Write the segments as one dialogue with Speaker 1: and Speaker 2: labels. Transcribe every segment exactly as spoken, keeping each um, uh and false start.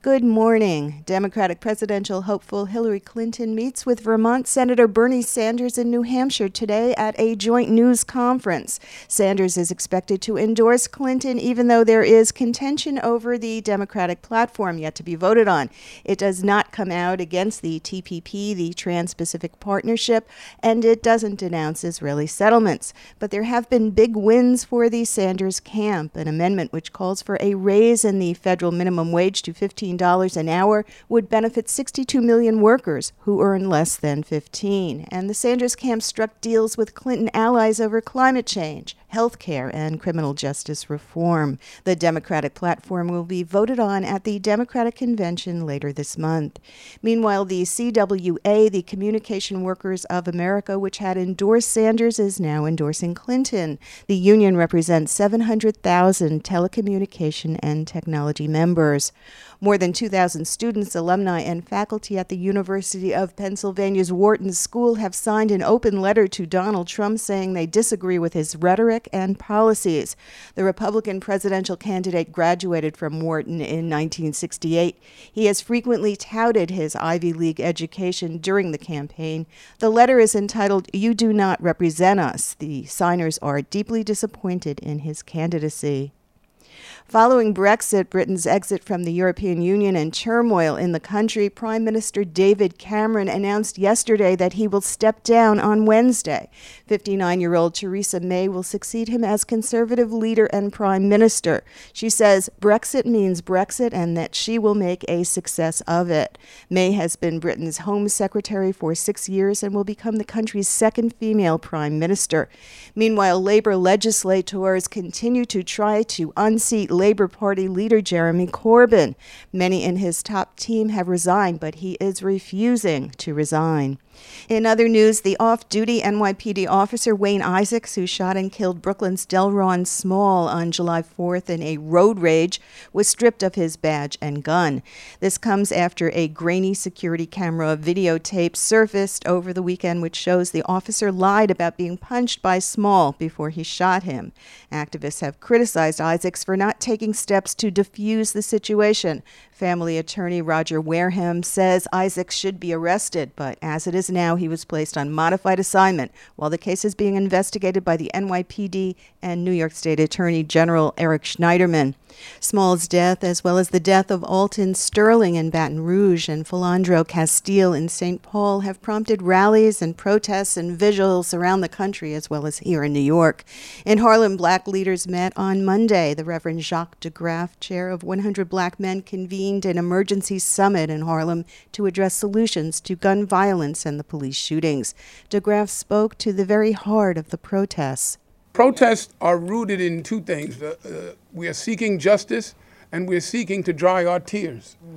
Speaker 1: Good morning. Democratic presidential hopeful Hillary Clinton meets with Vermont Senator Bernie Sanders in New Hampshire today at a joint news conference. Sanders is expected to endorse Clinton, even though there is contention over the Democratic platform yet to be voted on. It does not come out against the T P P, the Trans-Pacific Partnership, and it doesn't denounce Israeli settlements. But there have been big wins for the Sanders camp. An amendment which calls for a raise in the federal minimum wage to fifteen dollars an hour would benefit sixty-two million workers who earn less than fifteen. And the Sanders camp struck deals with Clinton allies over climate change, health care, and criminal justice reform. The Democratic platform will be voted on at the Democratic Convention later this month. Meanwhile, the C W A, the Communication Workers of America, which had endorsed Sanders, is now endorsing Clinton. The union represents seven hundred thousand telecommunication and technology members. More than two thousand students, alumni, and faculty at the University of Pennsylvania's Wharton School have signed an open letter to Donald Trump saying they disagree with his rhetoric and policies. The Republican presidential candidate graduated from Wharton in nineteen sixty-eight. He has frequently touted his Ivy League education during the campaign. The letter is entitled, "You Do Not Represent Us." The signers are deeply disappointed in his candidacy. Following Brexit, Britain's exit from the European Union, and turmoil in the country, Prime Minister David Cameron announced yesterday that he will step down on Wednesday. fifty-nine-year-old Theresa May will succeed him as Conservative leader and Prime Minister. She says Brexit means Brexit and that she will make a success of it. May has been Britain's Home Secretary for six years and will become the country's second female Prime Minister. Meanwhile, Labour legislators continue to try to unseat Labour Party leader Jeremy Corbyn. Many in his top team have resigned, but he is refusing to resign. In other news, the off-duty N Y P D officer Wayne Isaacs, who shot and killed Brooklyn's Delron Small on July fourth in a road rage, was stripped of his badge and gun. This comes after a grainy security camera videotape surfaced over the weekend, which shows the officer lied about being punched by Small before he shot him. Activists have criticized Isaacs for not taking steps to defuse the situation. Family attorney Roger Wareham says Isaacs should be arrested, but as it is now, he was placed on modified assignment while the case is being investigated by the N Y P D and New York State Attorney General Eric Schneiderman. Small's death, as well as the death of Alton Sterling in Baton Rouge and Philandro Castile in Saint Paul, have prompted rallies and protests and vigils around the country, as well as here in New York. In Harlem, black leaders met on Monday. The Reverend Jacques DeGraff, chair of one hundred Black Men, convened an emergency summit in Harlem to address solutions to gun violence and the police shootings. DeGraff spoke to the very heart of the protests.
Speaker 2: Protests are rooted in two things. Uh, uh, we are seeking justice, and we are seeking to dry our tears. Mm.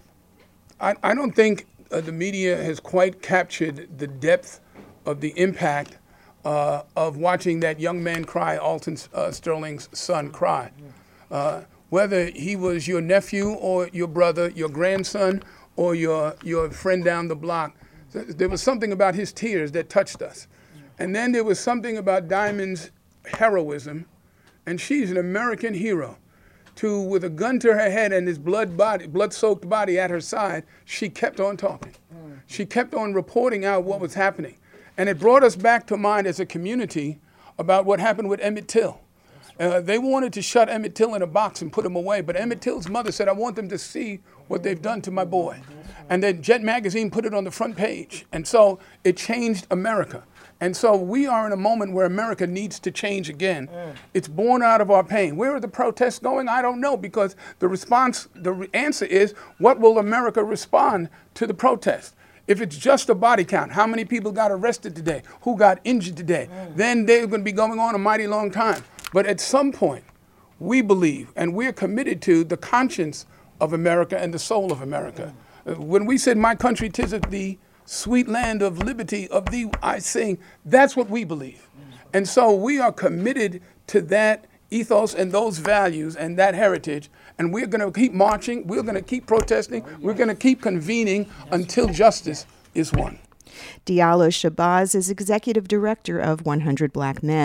Speaker 2: I, I don't think uh, the media has quite captured the depth of the impact uh, of watching that young man cry, Alton uh, Sterling's son cry. Uh, whether he was your nephew or your brother, your grandson, or your, your friend down the block, there was something about his tears that touched us. And then there was something about Diamond's heroism, and she's an American hero. To, with a gun to her head and his blood body, blood-soaked body at her side, she kept on talking. She kept on reporting out what was happening. And it brought us back to mind as a community about what happened with Emmett Till. Uh, they wanted to shut Emmett Till in a box and put him away, but Emmett Till's mother said, I want them to see what they've done to my boy. And then Jet Magazine put it on the front page. And so it changed America. And so we are in a moment where America needs to change again. Mm. It's born out of our pain. Where are the protests going? I don't know, because the response, the re- answer is, what will America respond to the protest? If it's just a body count, how many people got arrested today? Who got injured today? Mm. Then they're going to be going on a mighty long time. But at some point, we believe, and we're committed to the conscience of America and the soul of America. Mm. Uh, when we said, my country, 'tis of thee, sweet land of liberty, of thee I sing, that's what we believe. And so we are committed to that ethos and those values and that heritage, and we're going to keep marching, we're going to keep protesting, we're going to keep convening until justice is won.
Speaker 1: Diallo Shabazz is executive director of one hundred Black Men.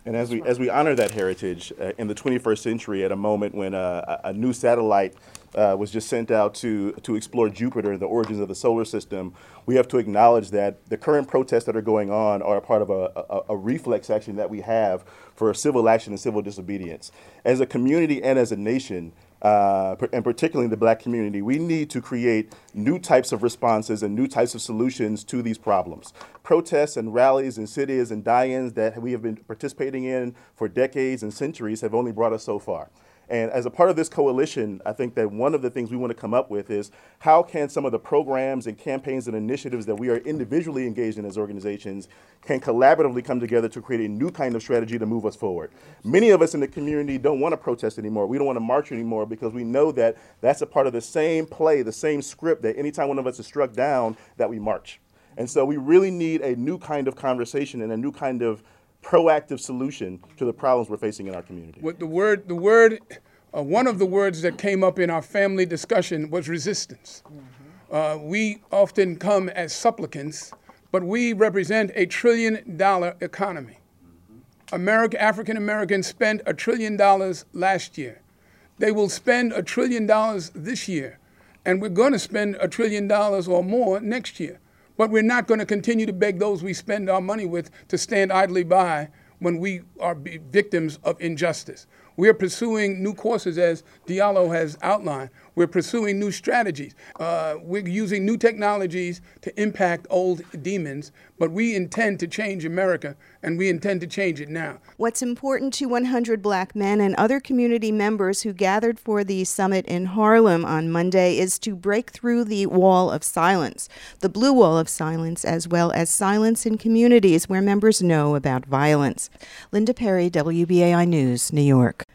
Speaker 3: And as we as we honor that heritage uh, in the twenty-first century, at a moment when uh, a a new satellite uh, was just sent out to to explore Jupiter and the origins of the solar system, we have to acknowledge that the current protests that are going on are a part of a, a, a reflex action that we have for civil action and civil disobedience. As a community and as a nation, Uh, and particularly the black community, we need to create new types of responses and new types of solutions to these problems. Protests and rallies and sit-ins and die-ins that we have been participating in for decades and centuries have only brought us so far. And as a part of this coalition, I think that one of the things we want to come up with is how can some of the programs and campaigns and initiatives that we are individually engaged in as organizations can collaboratively come together to create a new kind of strategy to move us forward. Many of us in the community don't want to protest anymore. We don't want to march anymore because we know that that's a part of the same play, the same script that anytime one of us is struck down, that we march. And so we really need a new kind of conversation and a new kind of proactive solution to the problems we're facing in our community.
Speaker 2: What the word, the word, uh, one of the words that came up in our family discussion was resistance. Mm-hmm. uh, we often come as supplicants, but we represent a trillion dollar economy. Mm-hmm. America, African Americans spent a trillion dollars last year. They will spend a trillion dollars this year, and we're going to spend a trillion dollars or more next year. But we're not going to continue to beg those we spend our money with to stand idly by when we are victims of injustice. We are pursuing new courses, as Diallo has outlined. We're pursuing new strategies. Uh, we're using new technologies to impact old demons, but we intend to change America, and we intend to change it now.
Speaker 1: What's important to one hundred black men and other community members who gathered for the summit in Harlem on Monday is to break through the wall of silence, the blue wall of silence, as well as silence in communities where members know about violence. Linda Perry, W B A I News, New York.